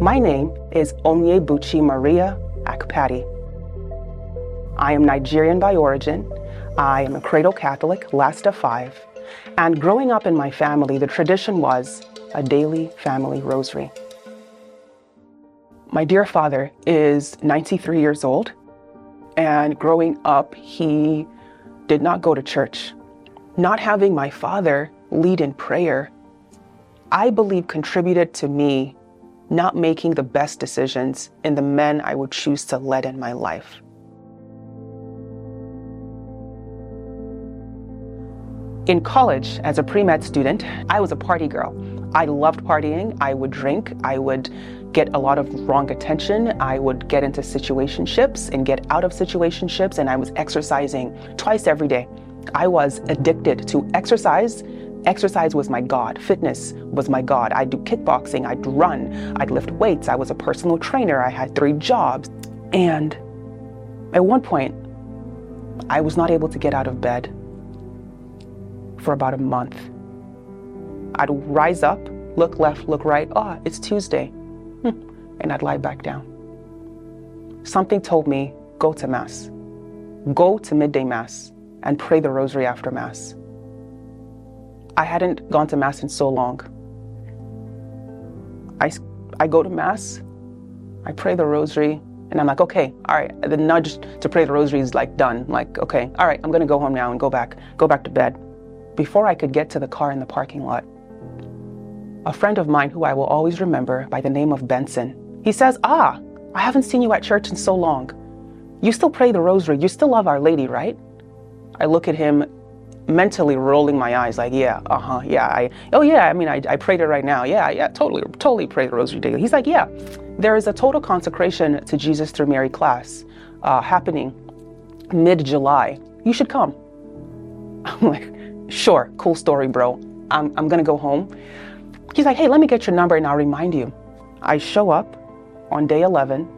My name is Onyebuchi Maria Akpati. I am Nigerian by origin. I am a cradle Catholic, last of 5. And growing up in my family, the tradition was a daily family rosary. My dear father is 93 years old, and growing up, he did not go to church. Not having my father lead in prayer, I believe contributed to me not making the best decisions in the men I would choose to lead in my life. In college, as a pre-med student, I was a party girl. I loved partying. I would drink. I would get a lot of wrong attention. I would get into situationships and get out of situationships, and I was exercising twice every day. I was addicted to exercise. Exercise was my God. Fitness was my God. I'd do kickboxing. I'd run. I'd lift weights. I was a personal trainer. I had 3 jobs. And at one point, I was not able to get out of bed for about a month. I'd rise up, look left, look right. It's Tuesday. And I'd lie back down. Something told me, go to Mass. Go to midday Mass and pray the rosary after Mass. I hadn't gone to Mass in so long. I go to Mass, I pray the rosary, and I'm like, okay, all right. The nudge to pray the rosary is like done. Like, okay, all right, I'm gonna go home now and go back to bed. Before I could get to the car in the parking lot, a friend of mine who I will always remember by the name of Benson, he says, I haven't seen you at church in so long. You still pray the rosary. You still love Our Lady, right? I look at him mentally rolling my eyes like, I prayed it right now. Yeah, totally pray the rosary daily. He's like, yeah, there is a total consecration to Jesus through Mary class happening mid-July. You should come. I'm like, sure, cool story, bro. I'm gonna go home. He's like, hey, let me get your number and I'll remind you. I show up on day 11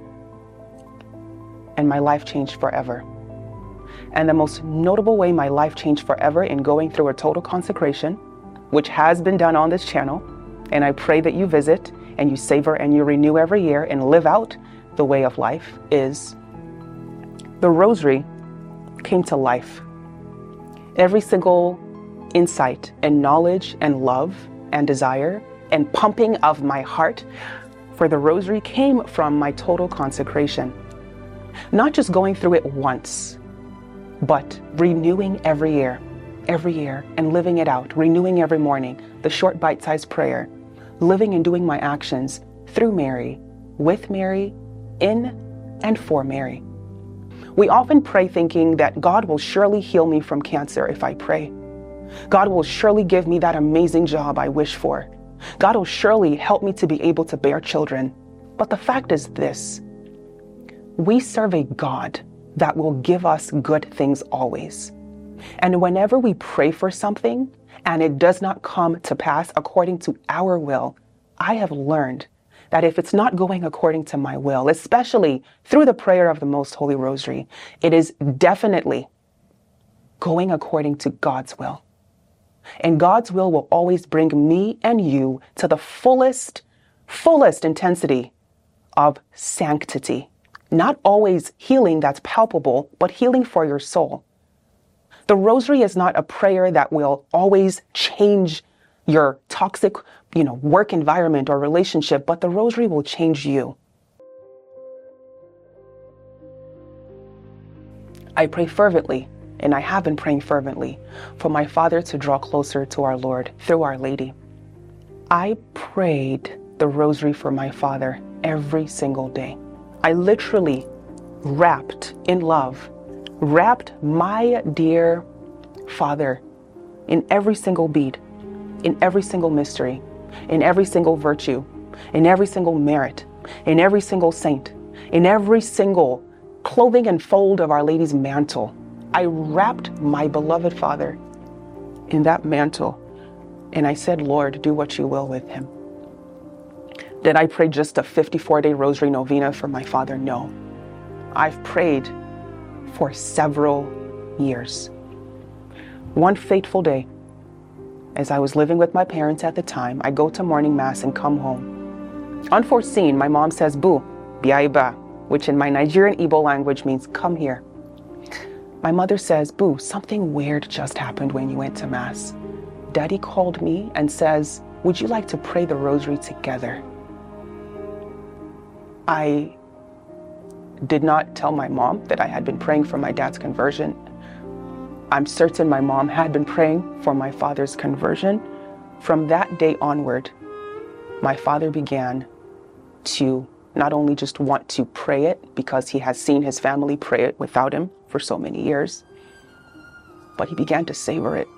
and my life changed forever. And the most notable way my life changed forever in going through a total consecration, which has been done on this channel, and I pray that you visit and you savor and you renew every year and live out the way of life, is the rosary came to life. Every single insight and knowledge and love and desire and pumping of my heart for the rosary came from my total consecration. Not just going through it once, but renewing every year, and living it out, renewing every morning, the short bite-sized prayer, living and doing my actions through Mary, with Mary, in and for Mary. We often pray thinking that God will surely heal me from cancer if I pray. God will surely give me that amazing job I wish for. God will surely help me to be able to bear children. But the fact is this: we serve a God that will give us good things always. And whenever we pray for something and it does not come to pass according to our will, I have learned that if it's not going according to my will, especially through the prayer of the Most Holy Rosary, it is definitely going according to God's will. And God's will always bring me and you to the fullest intensity of sanctity. Not always healing that's palpable, but healing for your soul. The rosary is not a prayer that will always change your toxic, work environment or relationship, but the rosary will change you. I pray fervently, and I have been praying fervently, for my father to draw closer to our Lord through Our Lady. I prayed the rosary for my father every single day. I literally wrapped my dear father in every single bead, in every single mystery, in every single virtue, in every single merit, in every single saint, in every single clothing and fold of Our Lady's mantle. I wrapped my beloved father in that mantle, and I said, Lord, do what you will with him. Did I pray just a 54-day rosary novena for my father? No. I've prayed for several years. One fateful day, as I was living with my parents at the time, I go to morning mass and come home. Unforeseen, my mom says, "Boo, biaiba," which in my Nigerian Igbo language means come here. My mother says, "Boo, something weird just happened when you went to Mass. Daddy called me and says, would you like to pray the rosary together?" I did not tell my mom that I had been praying for my dad's conversion. I'm certain my mom had been praying for my father's conversion. From that day onward, my father began to not only just want to pray it because he has seen his family pray it without him for so many years, but he began to savor it.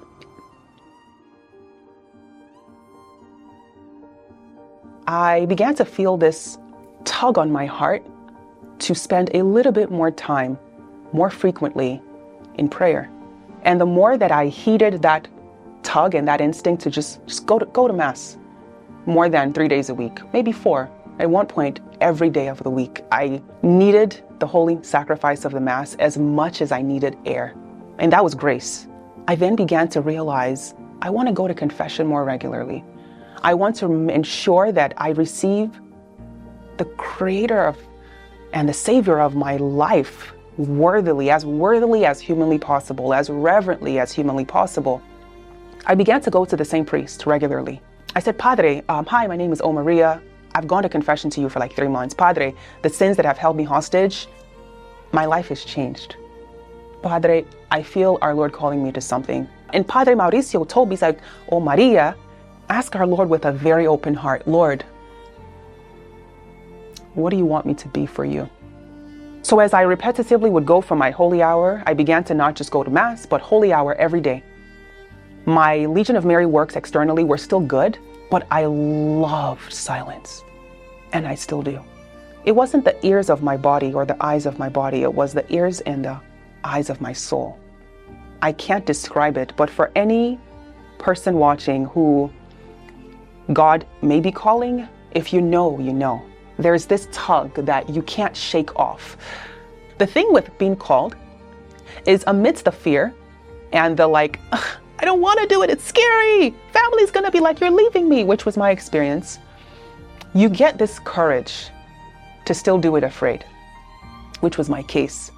I began to feel this tug on my heart to spend a little bit more time, more frequently, in prayer. And the more that I heeded that tug and that instinct to just go to Mass, more than 3 days a week, maybe 4. At one point, every day of the week, I needed the holy sacrifice of the Mass as much as I needed air. And that was grace. I then began to realize I want to go to confession more regularly. I want to ensure that I receive the creator of and the savior of my life worthily as humanly possible, as reverently as humanly possible. I began to go to the same priest regularly. I said, "Padre, hi, my name is O Maria. I've gone to confession to you for like 3 months. Padre, the sins that have held me hostage, my life has changed. Padre, I feel our Lord calling me to something." And Padre Mauricio told me, he's like, "Oh, Maria, ask our Lord with a very open heart. Lord, what do you want me to be for you?" So as I repetitively would go for my holy hour, I began to not just go to Mass, but holy hour every day. My Legion of Mary works externally were still good, but I loved silence, and I still do. It wasn't the ears of my body or the eyes of my body, it was the ears and the eyes of my soul. I can't describe it, but for any person watching who God may be calling, if you know, you know. There's this tug that you can't shake off. The thing with being called is amidst the fear and the I don't want to do it, it's scary. Family's gonna be like, you're leaving me, which was my experience. You get this courage to still do it afraid, which was my case.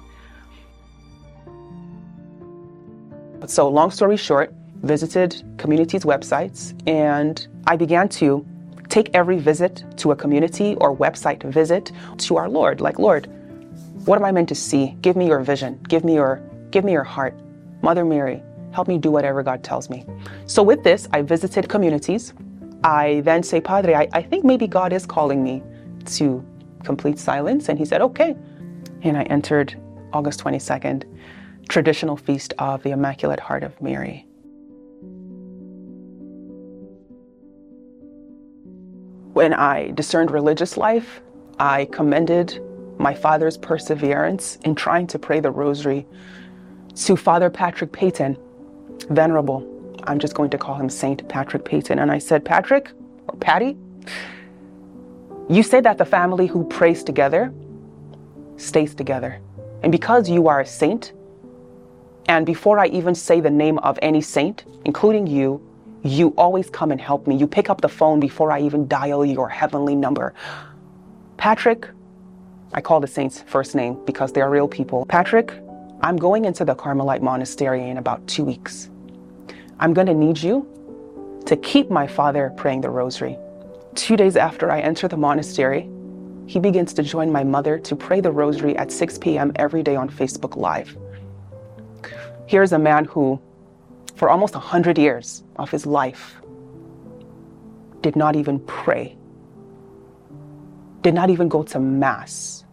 So long story short, visited communities' websites, and I began to take every visit to a community or website visit to our Lord. Like, Lord, what am I meant to see? Give me your vision. Give me your heart. Mother Mary, help me do whatever God tells me. So with this, I visited communities. I then say, Padre, I think maybe God is calling me to complete silence. And he said, okay. And I entered August 22nd, traditional feast of the Immaculate Heart of Mary. When I discerned religious life, I commended my father's perseverance in trying to pray the rosary to Father Patrick Peyton, Venerable. I'm just going to call him Saint Patrick Peyton. And I said, Patrick, or Patty, you say that the family who prays together stays together. And because you are a saint, and before I even say the name of any saint, including you always come and help me. You pick up the phone before I even dial your heavenly number. Patrick, I call the saints first name because they are real people. Patrick, I'm going into the Carmelite monastery in about 2 weeks. I'm going to need you to keep my father praying the rosary. 2 days after I enter the monastery, he begins to join my mother to pray the rosary at 6 p.m. every day on Facebook Live. Here's a man who, for almost 100 years of his life, did not even pray, did not even go to Mass,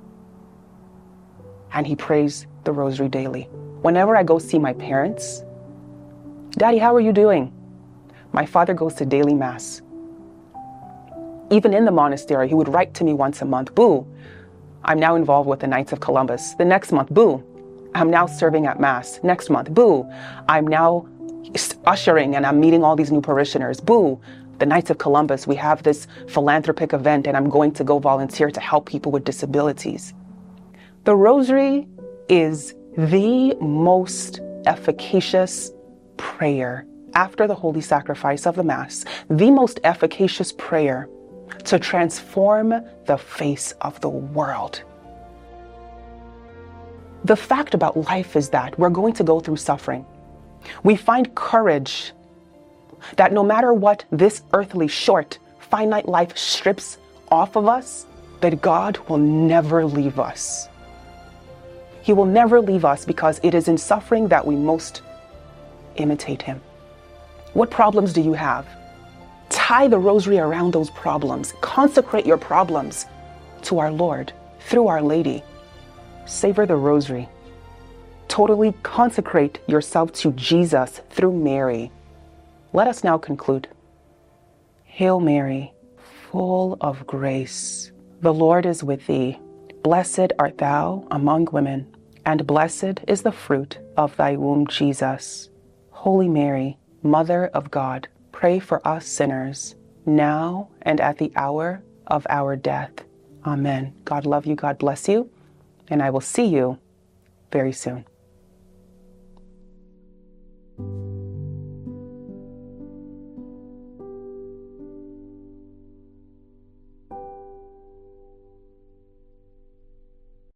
and he prays the rosary daily. Whenever I go see my parents, Daddy, how are you doing? My father goes to daily Mass. Even in the monastery, he would write to me once a month, Boo, I'm now involved with the Knights of Columbus. The next month, Boo, I'm now serving at Mass. Next month, Boo, I'm now ushering and I'm meeting all these new parishioners. Boo, the Knights of Columbus, we have this philanthropic event and I'm going to go volunteer to help people with disabilities. The rosary is the most efficacious prayer after the holy sacrifice of the Mass, the most efficacious prayer to transform the face of the world. The fact about life is that we're going to go through suffering. We find courage that no matter what this earthly, short, finite life strips off of us, that God will never leave us. He will never leave us because it is in suffering that we most imitate Him. What problems do you have? Tie the rosary around those problems. Consecrate your problems to our Lord through Our Lady. Savor the rosary. Totally consecrate yourself to Jesus through Mary. Let us now conclude. Hail Mary, full of grace, the Lord is with thee. Blessed art thou among women, and blessed is the fruit of thy womb, Jesus. Holy Mary, Mother of God, pray for us sinners, now and at the hour of our death. Amen. God love you, God bless you, and I will see you very soon.